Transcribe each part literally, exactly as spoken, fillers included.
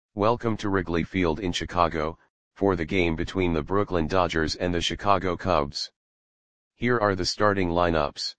Welcome to Wrigley Field in Chicago, for the game between the Brooklyn Dodgers and the Chicago Cubs. Here are the starting lineups.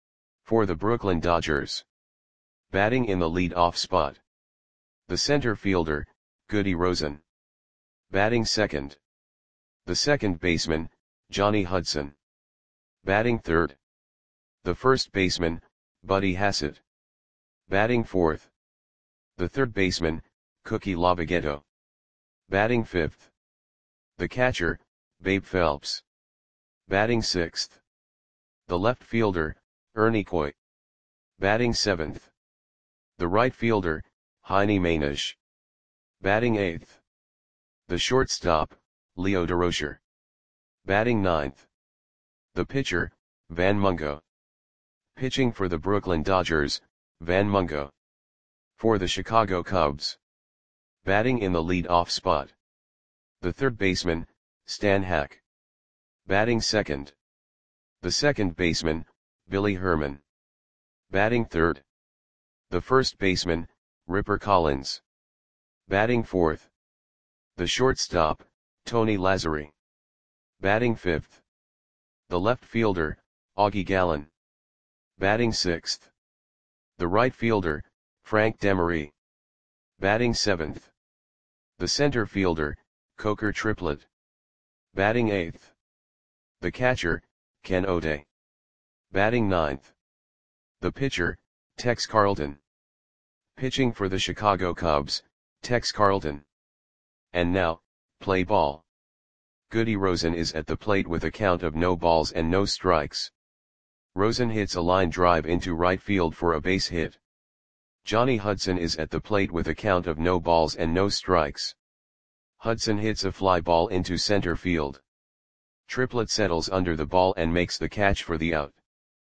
For the Brooklyn Dodgers. Batting in the lead-off spot. The center fielder, Goody Rosen. Batting second. The second baseman, Johnny Hudson. Batting third. The first baseman, Buddy Hassett. Batting fourth. The third baseman, Cookie Lavagetto. Batting fifth. The catcher, Babe Phelps. Batting sixth. The left fielder, Ernie Coy. Batting seventh. The right fielder, Heine Manish. Batting eighth. The shortstop, Leo Durocher. Batting ninth. The pitcher, Van Mungo. Pitching for the Brooklyn Dodgers, Van Mungo. For the Chicago Cubs. Batting in the lead-off spot. The third baseman, Stan Hack. Batting second. The second baseman, Billy Herman. Batting third. The first baseman, Ripper Collins. Batting fourth. The shortstop, Tony Lazzeri. Batting fifth. The left fielder, Augie Gallen. Batting sixth. The right fielder, Frank Demery. Batting seventh. The center fielder, Coker Triplett. Batting eighth. The catcher, Ken O'Day. Batting ninth. The pitcher, Tex Carlton. Pitching for the Chicago Cubs, Tex Carlton. And now, play ball. Goody Rosen is at the plate with a count of no balls and no strikes. Rosen hits a line drive into right field for a base hit. Johnny Hudson is at the plate with a count of no balls and no strikes. Hudson hits a fly ball into center field. Triplett settles under the ball and makes the catch for the out.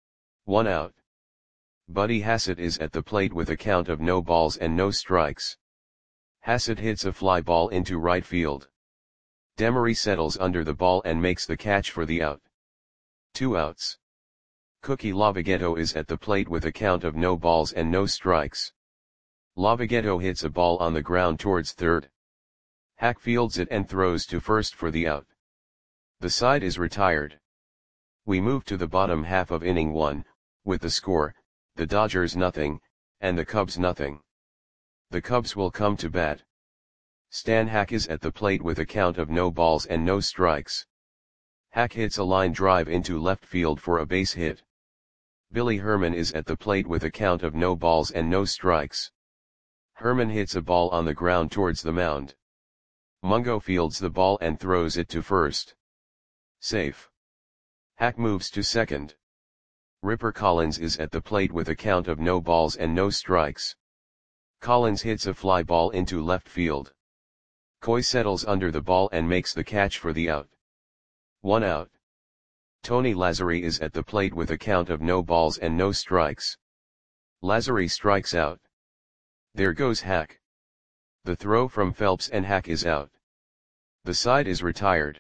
One out. Buddy Hassett is at the plate with a count of no balls and no strikes. Hassett hits a fly ball into right field. Demery settles under the ball and makes the catch for the out. Two outs. Cookie Lavagetto is at the plate with a count of no balls and no strikes. Lavagetto hits a ball on the ground towards third. Hack fields it and throws to first for the out. The side is retired. We move to the bottom half of inning one, with the score, the Dodgers nothing, and the Cubs nothing. The Cubs will come to bat. Stan Hack is at the plate with a count of no balls and no strikes. Hack hits a line drive into left field for a base hit. Billy Herman is at the plate with a count of no balls and no strikes. Herman hits a ball on the ground towards the mound. Mungo fields the ball and throws it to first. Safe. Hack moves to second. Ripper Collins is at the plate with a count of no balls and no strikes. Collins hits a fly ball into left field. Coy settles under the ball and makes the catch for the out. One out. Tony Lazzeri is at the plate with a count of no balls and no strikes. Lazzeri strikes out. There goes Hack. The throw from Phelps and Hack is out. The side is retired.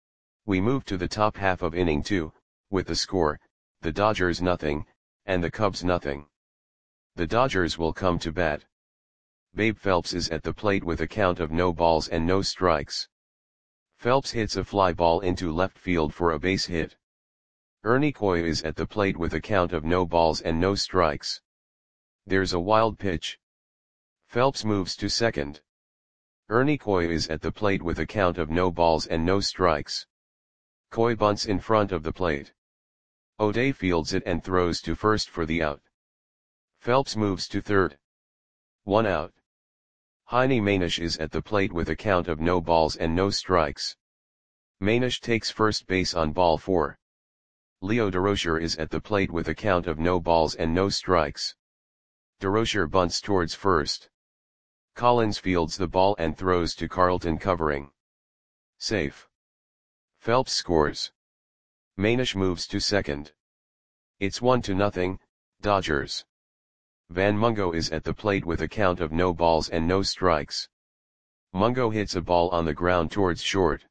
We move to the top half of inning two, with the score, the Dodgers nothing, and the Cubs nothing. The Dodgers will come to bat. Babe Phelps is at the plate with a count of no balls and no strikes. Phelps hits a fly ball into left field for a base hit. Ernie Coy is at the plate with a count of no balls and no strikes. There's a wild pitch. Phelps moves to second. Ernie Coy is at the plate with a count of no balls and no strikes. Coy bunts in front of the plate. O'Day fields it and throws to first for the out. Phelps moves to third. One out. Heine Manish is at the plate with a count of no balls and no strikes. Manish takes first base on ball four. Leo Durocher is at the plate with a count of no balls and no strikes. Durocher bunts towards first. Collins fields the ball and throws to Carlton covering. Safe. Phelps scores. Manish moves to second. It's one to nothing, Dodgers. Van Mungo is at the plate with a count of no balls and no strikes. Mungo hits a ball on the ground towards short.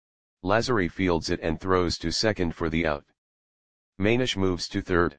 Lazzeri fields it and throws to second for the out. Manish moves to third.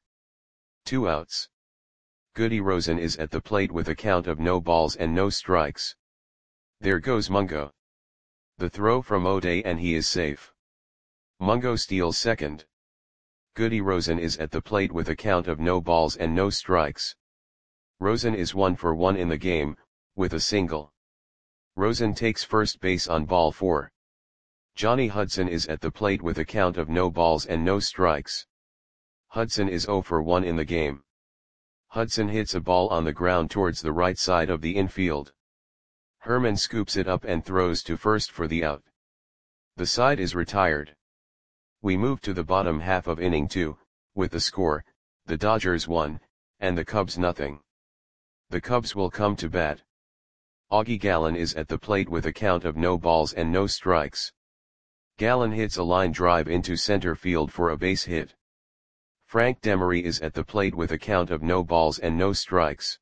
Two outs. Goody Rosen is at the plate with a count of no balls and no strikes. There goes Mungo. The throw from O'Day and he is safe. Mungo steals second. Goody Rosen is at the plate with a count of no balls and no strikes. Rosen is one for one in the game, with a single. Rosen takes first base on ball four. Johnny Hudson is at the plate with a count of no balls and no strikes. Hudson is zero for one in the game. Hudson hits a ball on the ground towards the right side of the infield. Herman scoops it up and throws to first for the out. The side is retired. We move to the bottom half of inning two, with the score, the Dodgers one, and the Cubs nothing. The Cubs will come to bat. Augie Gallen is at the plate with a count of no balls and no strikes. Gallen hits a line drive into center field for a base hit. Frank Demery is at the plate with a count of no balls and no strikes.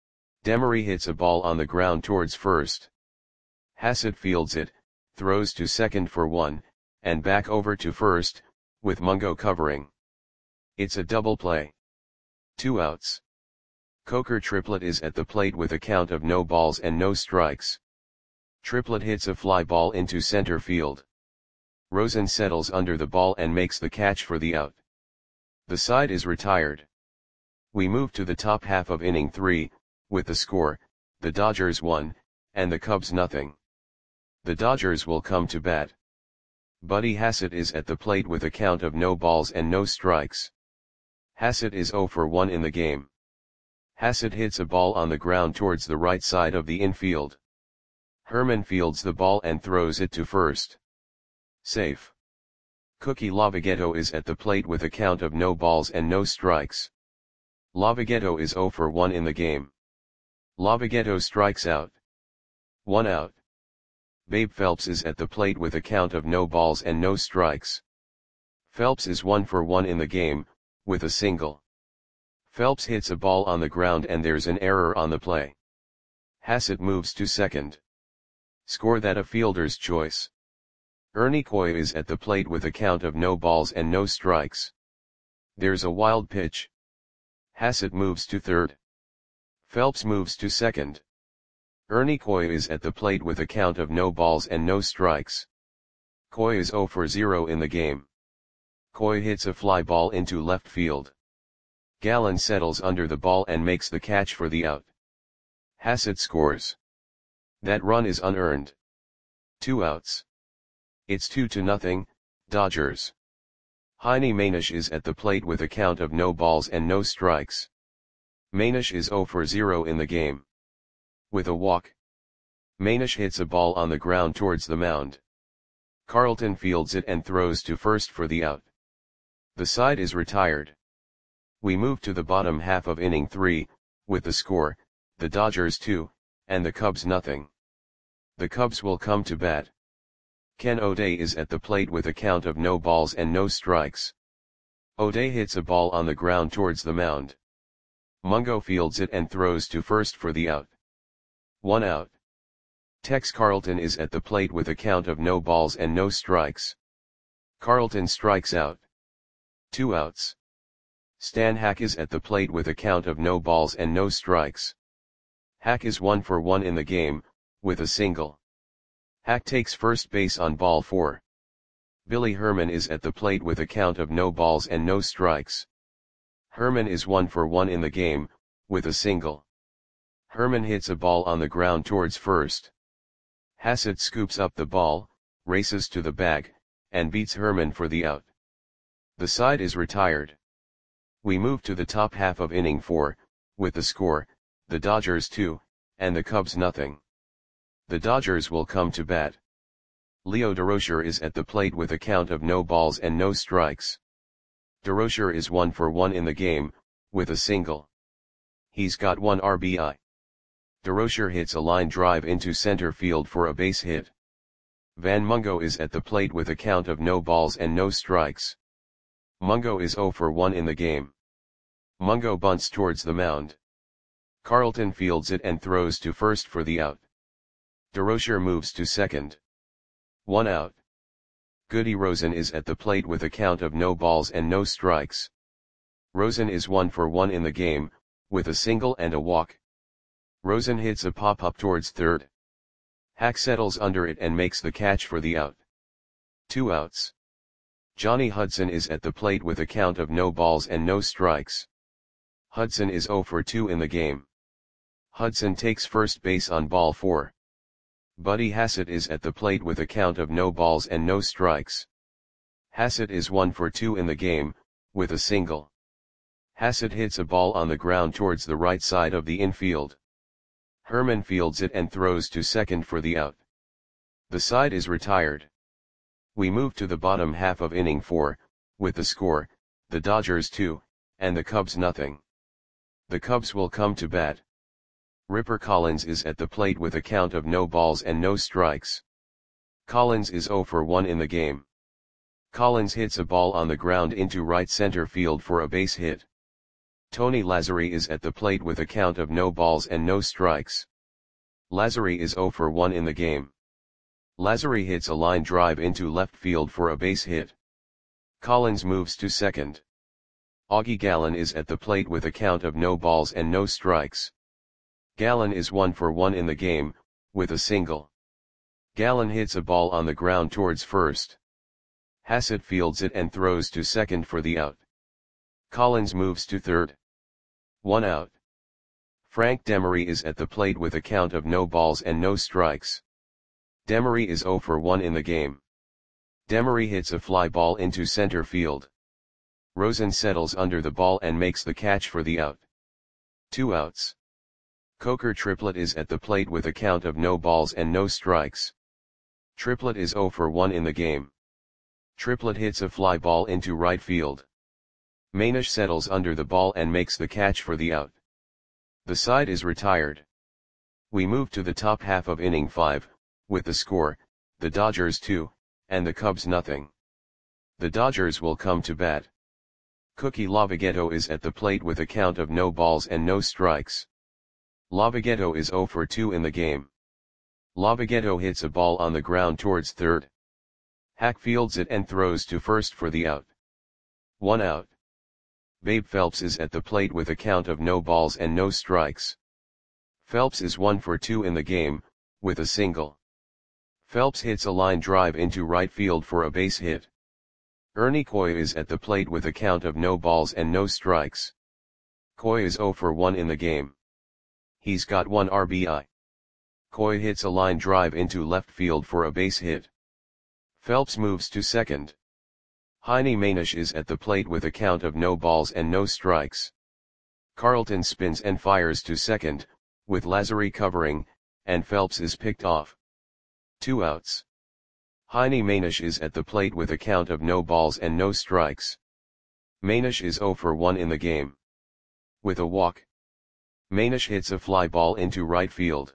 Demery hits a ball on the ground towards first. Hassett fields it, throws to second for one, and back over to first, with Mungo covering. It's a double play. Two outs. Coker Triplett is at the plate with a count of no balls and no strikes. Triplett hits a fly ball into center field. Rosen settles under the ball and makes the catch for the out. The side is retired. We move to the top half of inning three, with the score, the Dodgers one, and the Cubs nothing. The Dodgers will come to bat. Buddy Hassett is at the plate with a count of no balls and no strikes. Hassett is zero for one in the game. Hassett hits a ball on the ground towards the right side of the infield. Herman fields the ball and throws it to first. Safe. Cookie Lavagetto is at the plate with a count of no balls and no strikes. Lavagetto is zero for one in the game. Lavagetto strikes out. One out. Babe Phelps is at the plate with a count of no balls and no strikes. Phelps is one for one in the game, with a single. Phelps hits a ball on the ground and there's an error on the play. Hassett moves to second. Score that a fielder's choice. Ernie Coy is at the plate with a count of no balls and no strikes. There's a wild pitch. Hassett moves to third. Phelps moves to second. Ernie Coy is at the plate with a count of no balls and no strikes. Coy is zero for zero in the game. Coy hits a fly ball into left field. Gallen settles under the ball and makes the catch for the out. Hassett scores. That run is unearned. Two outs. It's two to nothing, Dodgers. Heine Manish is at the plate with a count of no balls and no strikes. Manish is zero for zero in the game. With a walk. Manish hits a ball on the ground towards the mound. Carlton fields it and throws to first for the out. The side is retired. We move to the bottom half of inning three, with the score, the Dodgers two, and the Cubs nothing. The Cubs will come to bat. Ken O'Day is at the plate with a count of no balls and no strikes. O'Day hits a ball on the ground towards the mound. Mungo fields it and throws to first for the out. One out. Tex Carlton is at the plate with a count of no balls and no strikes. Carlton strikes out. Two outs. Stan Hack is at the plate with a count of no balls and no strikes. Hack is one for one in the game, with a single. Hack takes first base on ball four. Billy Herman is at the plate with a count of no balls and no strikes. Herman is one for one in the game, with a single. Herman hits a ball on the ground towards first. Hassett scoops up the ball, races to the bag, and beats Herman for the out. The side is retired. We move to the top half of inning four, with the score, the Dodgers two, and the Cubs nothing. The Dodgers will come to bat. Leo Durocher is at the plate with a count of no balls and no strikes. Durocher is one for one in the game, with a single. He's got one R B I. Durocher hits a line drive into center field for a base hit. Van Mungo is at the plate with a count of no balls and no strikes. Mungo is zero for one in the game. Mungo bunts towards the mound. Carlton fields it and throws to first for the out. Durocher moves to second. One out. Goody Rosen is at the plate with a count of no balls and no strikes. Rosen is one for one in the game, with a single and a walk. Rosen hits a pop-up towards third. Hack settles under it and makes the catch for the out. Two outs. Johnny Hudson is at the plate with a count of no balls and no strikes. Hudson is oh for two in the game. Hudson takes first base on ball four. Buddy Hassett is at the plate with a count of no balls and no strikes. Hassett is one for two in the game, with a single. Hassett hits a ball on the ground towards the right side of the infield. Herman fields it and throws to second for the out. The side is retired. We move to the bottom half of inning four, with the score, the Dodgers two, and the Cubs nothing. The Cubs will come to bat. Ripper Collins is at the plate with a count of no balls and no strikes. Collins is oh for one in the game. Collins hits a ball on the ground into right center field for a base hit. Tony Lazzari is at the plate with a count of no balls and no strikes. Lazzari is oh for one in the game. Lazzari hits a line drive into left field for a base hit. Collins moves to second. Augie Gallen is at the plate with a count of no balls and no strikes. Gallen is one for one in the game, with a single. Gallen hits a ball on the ground towards first. Hassett fields it and throws to second for the out. Collins moves to third. One out. Frank Demery is at the plate with a count of no balls and no strikes. Demery is oh for one in the game. Demery hits a fly ball into center field. Rosen settles under the ball and makes the catch for the out. Two outs. Coker Triplett is at the plate with a count of no balls and no strikes. Triplett is oh for one in the game. Triplett hits a fly ball into right field. Manish settles under the ball and makes the catch for the out. The side is retired. We move to the top half of inning five, with the score, the Dodgers two, and the Cubs nothing. The Dodgers will come to bat. Cookie Lavagetto is at the plate with a count of no balls and no strikes. Lavagetto is oh for two in the game. Lavagetto hits a ball on the ground towards third. Hack fields it and throws to first for the out. One out. Babe Phelps is at the plate with a count of no balls and no strikes. Phelps is one for two in the game, with a single. Phelps hits a line drive into right field for a base hit. Ernie Coy is at the plate with a count of no balls and no strikes. Coy is oh for one in the game. He's got one R B I. Coy hits a line drive into left field for a base hit. Phelps moves to second. Heine Manish is at the plate with a count of no balls and no strikes. Carlton spins and fires to second, with Lazzari covering, and Phelps is picked off. Two outs. Heine Manish is at the plate with a count of no balls and no strikes. Manish is oh for one in the game. With a walk. Manish hits a fly ball into right field.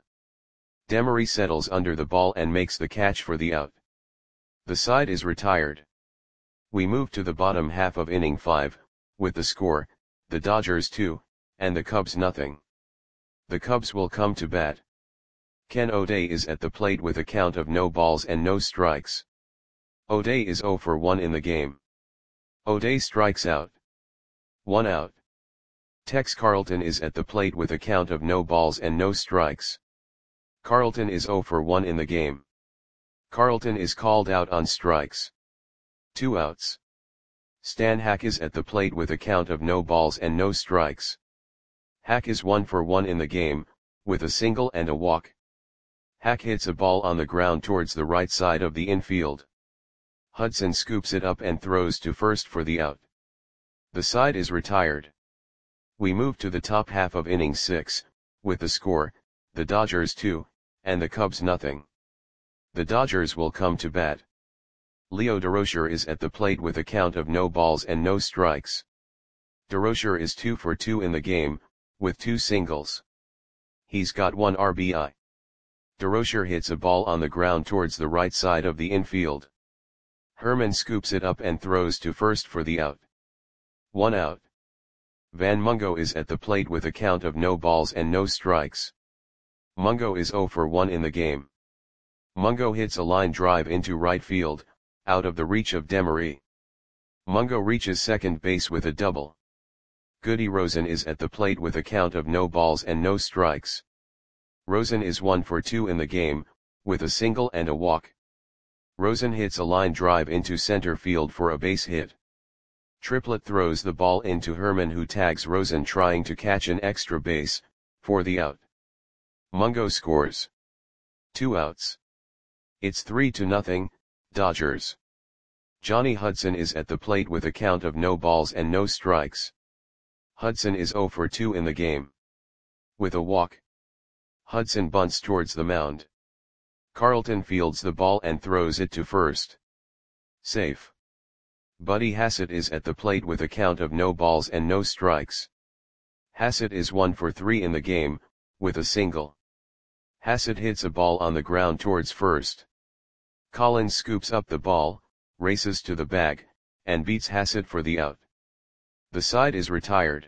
Demery settles under the ball and makes the catch for the out. The side is retired. We move to the bottom half of inning five, with the score, the Dodgers two, and the Cubs nothing. The Cubs will come to bat. Ken O'Day is at the plate with a count of no balls and no strikes. O'Day is oh for one in the game. O'Day strikes out. One out. Tex Carlton is at the plate with a count of no balls and no strikes. Carlton is oh for one in the game. Carlton is called out on strikes. Two outs. Stan Hack is at the plate with a count of no balls and no strikes. Hack is one for one in the game, with a single and a walk. Hack hits a ball on the ground towards the right side of the infield. Hudson scoops it up and throws to first for the out. The side is retired. We move to the top half of inning six, with the score, the Dodgers two, and the Cubs nothing. The Dodgers will come to bat. Leo Durocher is at the plate with a count of no balls and no strikes. Durocher is two for two in the game, with two singles. He's got one R B I. Durocher hits a ball on the ground towards the right side of the infield. Herman scoops it up and throws to first for the out. One out. Van Mungo is at the plate with a count of no balls and no strikes. Mungo is oh for one in the game. Mungo hits a line drive into right field, out of the reach of Demery. Mungo reaches second base with a double. Goody Rosen is at the plate with a count of no balls and no strikes. Rosen is one for two in the game, with a single and a walk. Rosen hits a line drive into center field for a base hit. Triplett throws the ball into Herman, who tags Rosen trying to catch an extra base, for the out. Mungo scores. Two outs. It's three to nothing, Dodgers. Johnny Hudson is at the plate with a count of no balls and no strikes. Hudson is oh for two in the game. With a walk. Hudson bunts towards the mound. Carlton fields the ball and throws it to first. Safe. Buddy Hassett is at the plate with a count of no balls and no strikes. Hassett is one for three in the game, with a single. Hassett hits a ball on the ground towards first. Collins scoops up the ball, races to the bag, and beats Hassett for the out. The side is retired.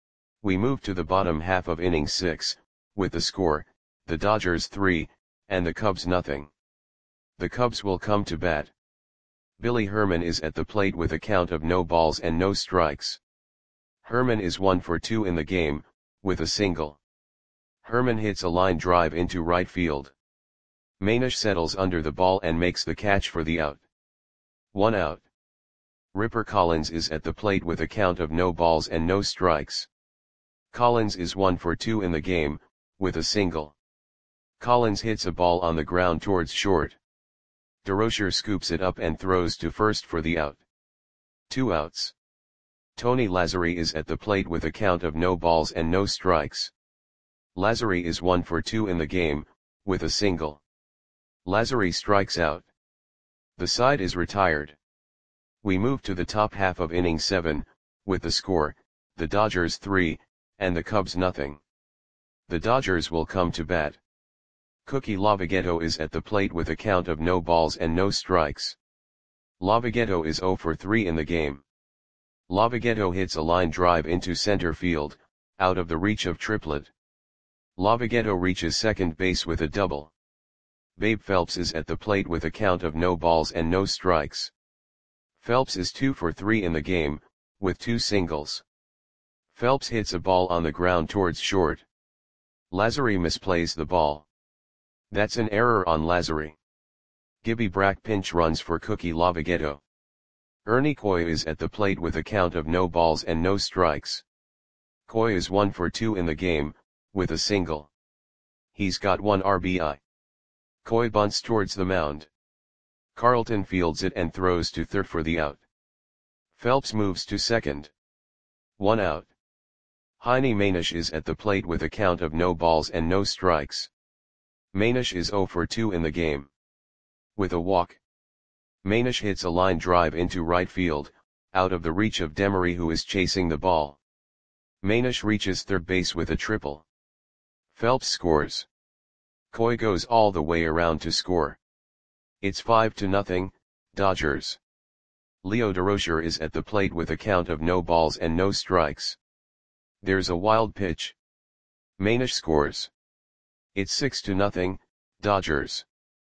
We move to the bottom half of inning six, with the score, the Dodgers three, and the Cubs nothing. The Cubs will come to bat. Billy Herman is at the plate with a count of no balls and no strikes. Herman is one for two in the game, with a single. Herman hits a line drive into right field. Manish settles under the ball and makes the catch for the out. One out. Ripper Collins is at the plate with a count of no balls and no strikes. Collins is one for two in the game, with a single. Collins hits a ball on the ground towards short. DeRocher scoops it up and throws to first for the out. Two outs. Tony Lazzari is at the plate with a count of no balls and no strikes. Lazzari is one for two in the game, with a single. Lazzari strikes out. The side is retired. We move to the top half of inning seven, with the score, the Dodgers three, and the Cubs nothing. The Dodgers will come to bat. Cookie Lavagetto is at the plate with a count of no balls and no strikes. Lavagetto is oh for three in the game. Lavagetto hits a line drive into center field, out of the reach of Triplett. Lavagetto reaches second base with a double. Babe Phelps is at the plate with a count of no balls and no strikes. Phelps is two for three in the game, with two singles. Phelps hits a ball on the ground towards short. Lazzari misplays the ball. That's an error on Lazzari. Gibby Brack pinch runs for Cookie Lavagetto. Ernie Coy is at the plate with a count of no balls and no strikes. Coy is one for two in the game, with a single. He's got one R B I. Coy bunts towards the mound. Carlton fields it and throws to third for the out. Phelps moves to second. One out. Heine Manish is at the plate with a count of no balls and no strikes. Manish is oh for two in the game. With a walk. Manish hits a line drive into right field, out of the reach of Demery, who is chasing the ball. Manish reaches third base with a triple. Phelps scores. Coy goes all the way around to score. It's five to nothing, Dodgers. Leo DeRocher is at the plate with a count of no balls and no strikes. There's a wild pitch. Manish scores. It's six to nothing, Dodgers.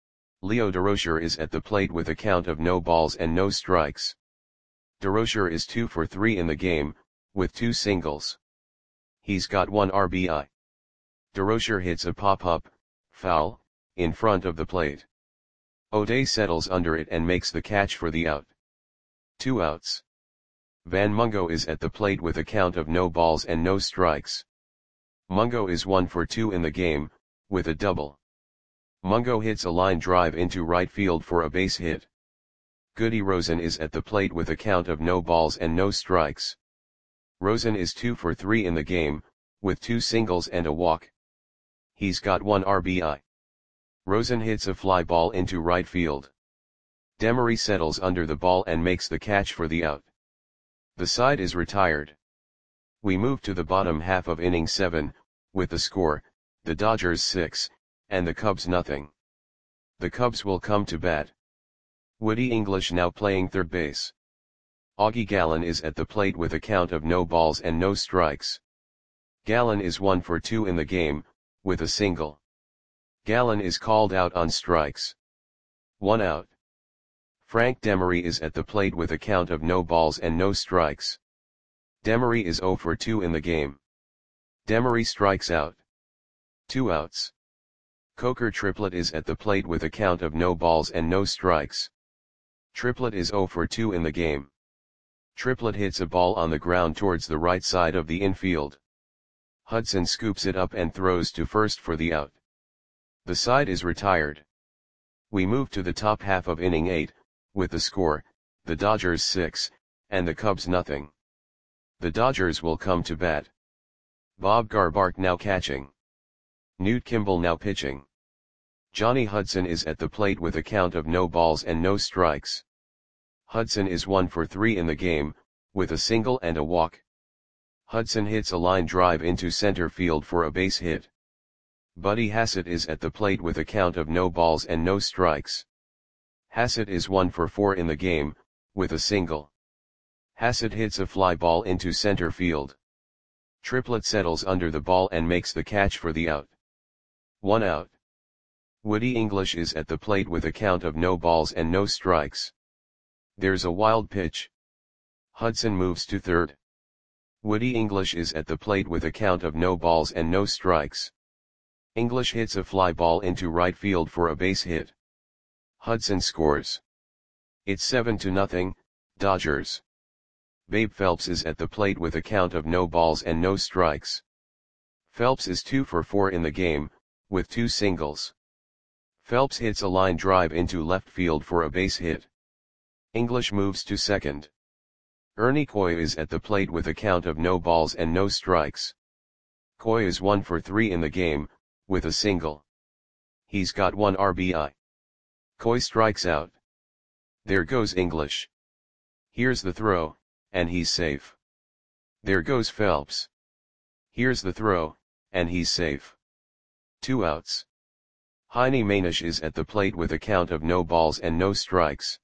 Leo DeRocher is at the plate with a count of no balls and no strikes. DeRocher is two for three in the game, with two singles. He's got one R B I. DeRocher hits a pop-up, foul, in front of the plate. O'Day settles under it and makes the catch for the out. Two outs. Van Mungo is at the plate with a count of no balls and no strikes. Mungo is one for two in the game, with a double. Mungo hits a line drive into right field for a base hit. Goody Rosen is at the plate with a count of no balls and no strikes. Rosen is two for three in the game, with two singles and a walk. He's got one R B I. Rosen hits a fly ball into right field. Demery settles under the ball and makes the catch for the out. The side is retired. We move to the bottom half of inning seven, with the score, the Dodgers six, and the Cubs nothing. The Cubs will come to bat. Woody English now playing third base. Augie Gallen is at the plate with a count of no balls and no strikes. Gallen is one for two in the game, with a single. Gallen is called out on strikes. One out. Frank Demery is at the plate with a count of no balls and no strikes. Demery is oh for two in the game. Demery strikes out. Two outs. Coker Triplett is at the plate with a count of no balls and no strikes. Triplett is zero for two in the game. Triplett hits a ball on the ground towards the right side of the infield. Hudson scoops it up and throws to first for the out. The side is retired. We move to the top half of inning eight, with the score, the Dodgers six, and the Cubs nothing. The Dodgers will come to bat. Bob Garbark now catching. Newt Kimball now pitching. Johnny Hudson is at the plate with a count of no balls and no strikes. Hudson is one for three in the game, with a single and a walk. Hudson hits a line drive into center field for a base hit. Buddy Hassett is at the plate with a count of no balls and no strikes. Hassett is one for four in the game, with a single. Hassett hits a fly ball into center field. Triplett settles under the ball and makes the catch for the out. One out. Woody English is at the plate with a count of no balls and no strikes. There's a wild pitch. Hudson moves to third. Woody English is at the plate with a count of no balls and no strikes. English hits a fly ball into right field for a base hit. Hudson scores. It's seven to nothing, Dodgers. Babe Phelps is at the plate with a count of no balls and no strikes. Phelps is two for four in the game, with two singles. Phelps hits a line drive into left field for a base hit. English moves to second. Ernie Coy is at the plate with a count of no balls and no strikes. Coy is one for three in the game, with a single. He's got one R B I. Coy strikes out. There goes English. Here's the throw, and he's safe. There goes Phelps. Here's the throw, and he's safe. Two outs. Heine Manish is at the plate with a count of no balls and no strikes.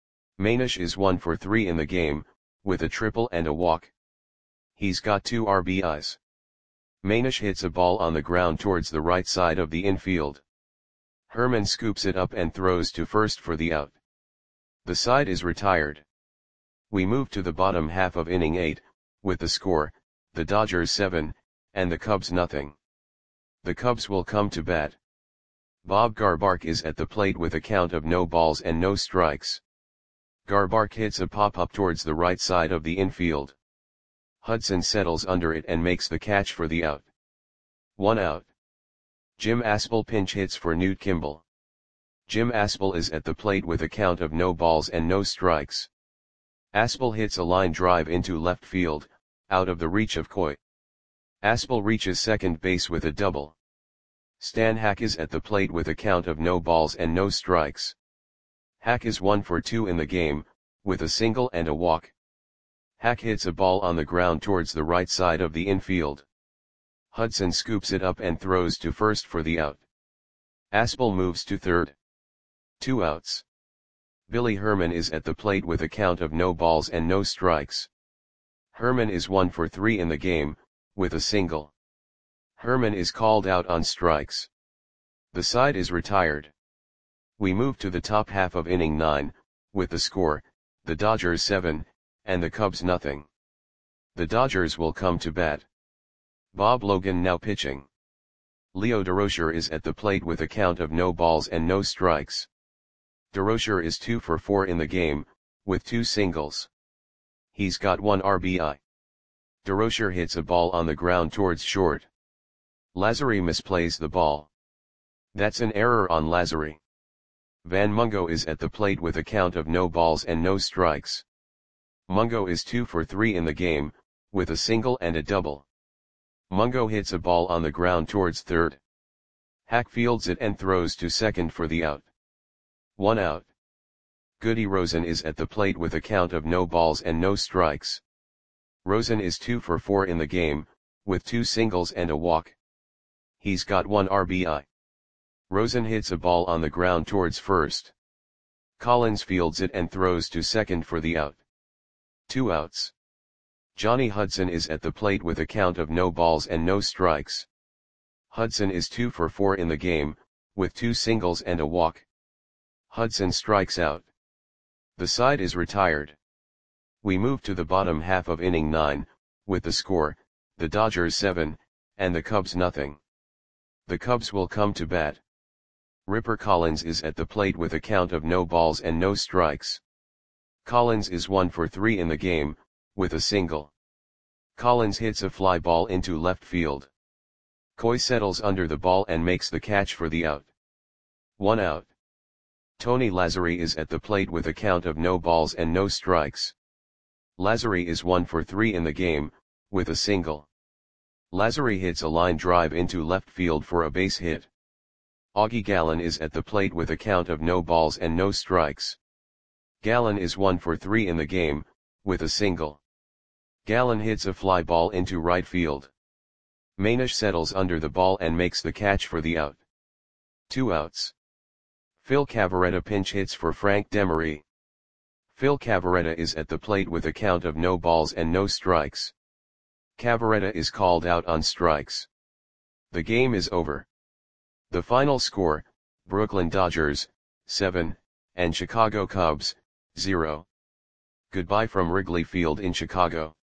Manish is one for three in the game, with a triple and a walk. He's got two R B Is. Manish hits a ball on the ground towards the right side of the infield. Herman scoops it up and throws to first for the out. The side is retired. We move to the bottom half of inning eight, with the score, the Dodgers seven, and the Cubs nothing. The Cubs will come to bat. Bob Garbark is at the plate with a count of no balls and no strikes. Garbark hits a pop-up towards the right side of the infield. Hudson settles under it and makes the catch for the out. One out. Jim Aspel pinch hits for Newt Kimball. Jim Aspel is at the plate with a count of no balls and no strikes. Aspel hits a line drive into left field, out of the reach of Coy. Aspel reaches second base with a double. Stan Hack is at the plate with a count of no balls and no strikes. Hack is one for two in the game, with a single and a walk. Hack hits a ball on the ground towards the right side of the infield. Hudson scoops it up and throws to first for the out. Aspel moves to third. Two outs. Billy Herman is at the plate with a count of no balls and no strikes. Herman is one for three in the game, with a single. Herman is called out on strikes. The side is retired. We move to the top half of inning nine, with the score, the Dodgers seven, and the Cubs nothing. The Dodgers will come to bat. Bob Logan now pitching. Leo Durocher is at the plate with a count of no balls and no strikes. Durocher is two for four in the game, with two singles. He's got one R B I. Durocher hits a ball on the ground towards short. Lazary misplays the ball. That's an error on Lazary. Van Mungo is at the plate with a count of no balls and no strikes. Mungo is two for three in the game, with a single and a double. Mungo hits a ball on the ground towards third. Hack fields it and throws to second for the out. One out. Goody Rosen is at the plate with a count of no balls and no strikes. Rosen is two for four in the game, with two singles and a walk. He's got one R B I. Rosen hits a ball on the ground towards first. Collins fields it and throws to second for the out. Two outs. Johnny Hudson is at the plate with a count of no balls and no strikes. Hudson is two for four in the game, with two singles and a walk. Hudson strikes out. The side is retired. We move to the bottom half of inning nine, with the score, the Dodgers seven, and the Cubs nothing. The Cubs will come to bat. Ripper Collins is at the plate with a count of no balls and no strikes. Collins is one for three in the game, with a single. Collins hits a fly ball into left field. Coy settles under the ball and makes the catch for the out. One out. Tony Lazzari is at the plate with a count of no balls and no strikes. Lazzari is one for three in the game, with a single. Lazzari hits a line drive into left field for a base hit. Augie Gallen is at the plate with a count of no balls and no strikes. Gallen is one for three in the game, with a single. Gallen hits a fly ball into right field. Manish settles under the ball and makes the catch for the out. Two outs. Phil Cavarretta pinch hits for Frank Demery. Phil Cavarretta is at the plate with a count of no balls and no strikes. Cavarretta is called out on strikes. The game is over. The final score, Brooklyn Dodgers, seven, and Chicago Cubs, zero. Goodbye from Wrigley Field in Chicago.